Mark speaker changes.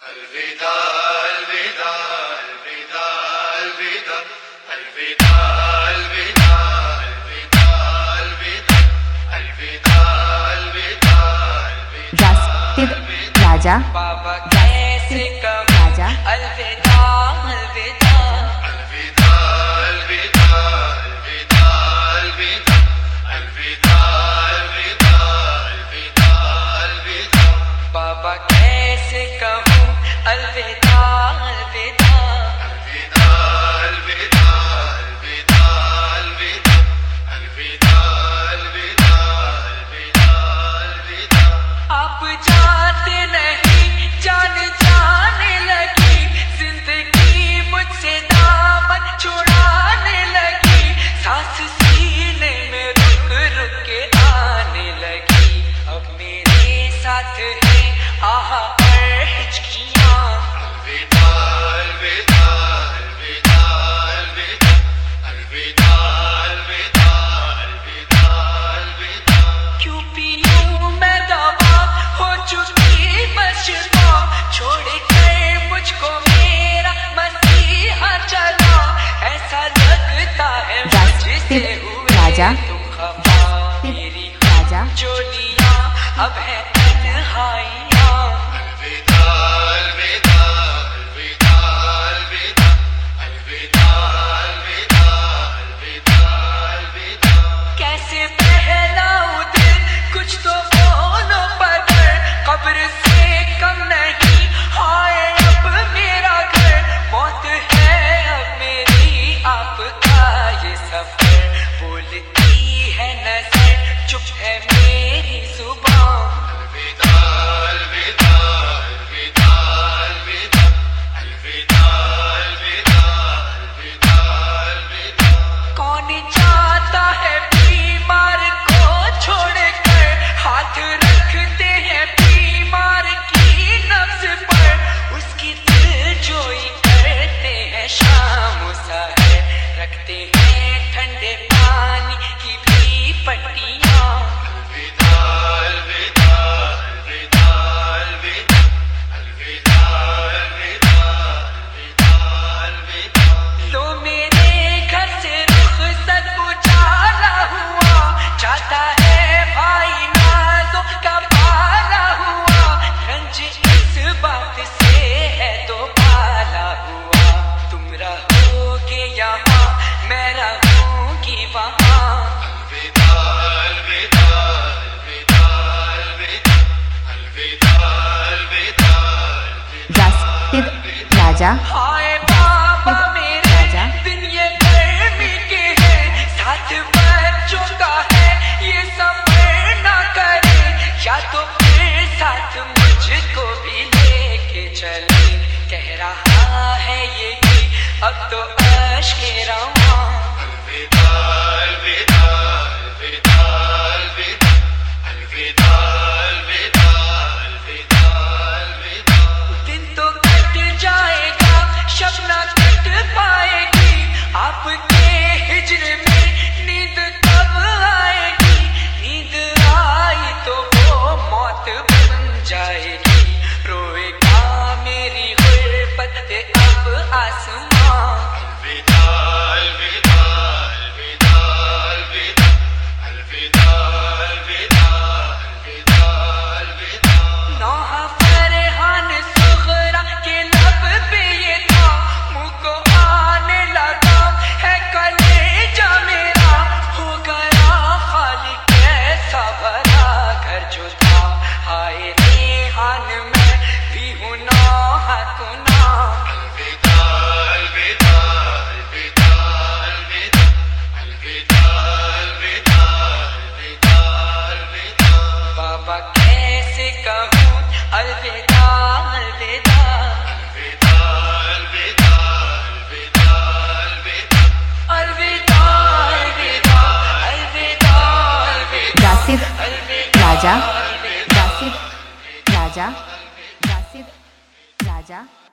Speaker 1: الوداع الوداع الوداع الوداع الوداع الوداع الوداع الوداع الوداع
Speaker 2: راستے راجا
Speaker 3: بابا کیسے کہوں
Speaker 2: راجا
Speaker 3: الوداع الوداع
Speaker 1: الوداع الوداع الوداع الوداع الوداع الوداع الوداع
Speaker 3: بابا کیسے کہوں الوداع الوداع آپ جاتے نہیں جان جانے لگی زندگی مجھ سے دامن چھڑانے لگی سانس سینے میں رک رک کے آنے لگی اب میرے ساتھ ہے آہا اور ہچکیاں کیوں پیوں میں دوا ہو چکی بس شفا چھوڑ کر مجھ کو میرا مسیحا چلا ایسا لگتا ہے مجھ سے ہوئے
Speaker 2: راجا
Speaker 3: تم خفا میری
Speaker 2: راجا
Speaker 3: چولیاں اب ہے تنہائیاں کیسے پہلاؤں دل کچھ تو بولو پدر قبر سے کم نہیں ہائے اب میرا گھر موت ہے اب میری آپ کا یہ سفر بولتی ہے نظر چپ ہے میری زبان کون جاتا ہے بیمار کو چھوڑ کر ہاتھ رکھتے ہیں بیمار کی نبض پر اس کی دل جوئی کرتے ہیں شام و سحر رکھتے ہیں ٹھنڈے پانی کی بھی پٹیاں لو میرے گھر سے رخصت اجالا ہوا جاتا ہے بھائی نازوں کا پالا ہوا رنج اس بات سے ہے تو پالا ہوا تم رہو گے یہاں میں رہوں گی وہاں
Speaker 2: راستے راجا
Speaker 3: ہائے بابا میرے دن یہ گرمی کے ہیں ساتھ بچوں کا ہے یہ سفر نہ کرے یا تو پھر ساتھ مجھ کو بھی لے کے چلے کہہ رہا ہے یہی اب تو اشک رواں دن تو کٹ جائے گا شب نہ کٹ پائے گی آپ کے ہجر میں نیند کب آئے گی نیند آئی تو وہ موت بن جائے گی روئے گا میری غربت پہ اب آسمان نوحہ فرحان صغرا کے لب پہ یہ تھا منہ کو آنے لگا ہے کلیجہ میرا ہو گیا خالی کیسا بھرا گھر جو تھا ہائے ریحان میں بھی ہوں نوحہ گناہ بابا کیسے کہوں الوداع الوداع الوداع الوداع الوداع
Speaker 2: راسد راجا راسد راجا راسد راجا